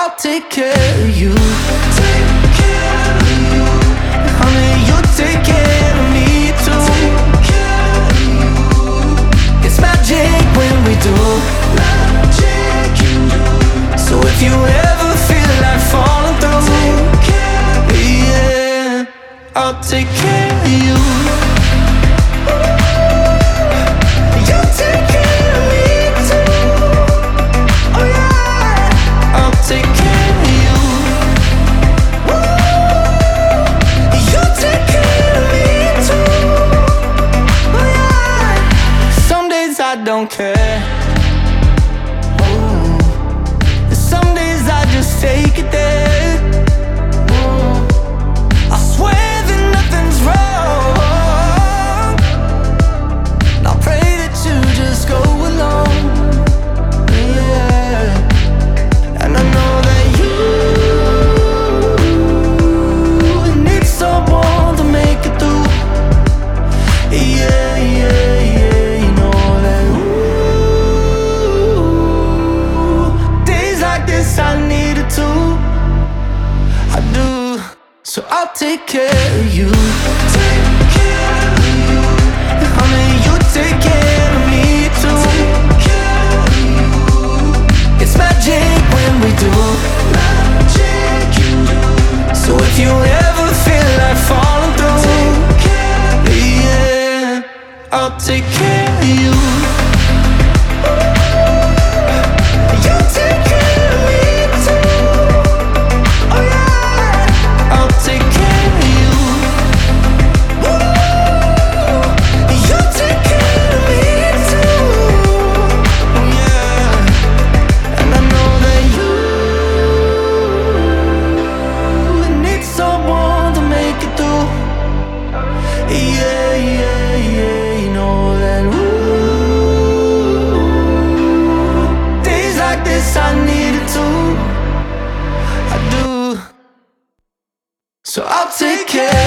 I'll take care of you. Take care of you. Honey, you take care of me too. Take care of you. It's magic when we do. Magic you do. So if you ever feel like falling through, take care of me. Yeah, I'll take care of you. You take care of me too. Oh yeah, I'll take care of you. You take care of me too. Oh yeah. Some days I don't care. Some days I just take it there. I swear that nothing's wrong. I pray that you just go along. Yeah. And I know that you need someone to make it through. Yeah, yeah, yeah. You know that. Days like this I need it too. I do. So I'll take care of you. Take care of you. Honey, you take care of me too. Take care of you. It's magic when we do. Magic you do. So if you ever feel like falling through, take care of me. Yeah, I'll take care of you. You take care of me too. Oh yeah, I'll take care of you. You take care of me too. Yeah, and I know that you need someone to make it through. Yeah, yeah, yeah, you know that. Days like this I need it too. I do. So I'll take care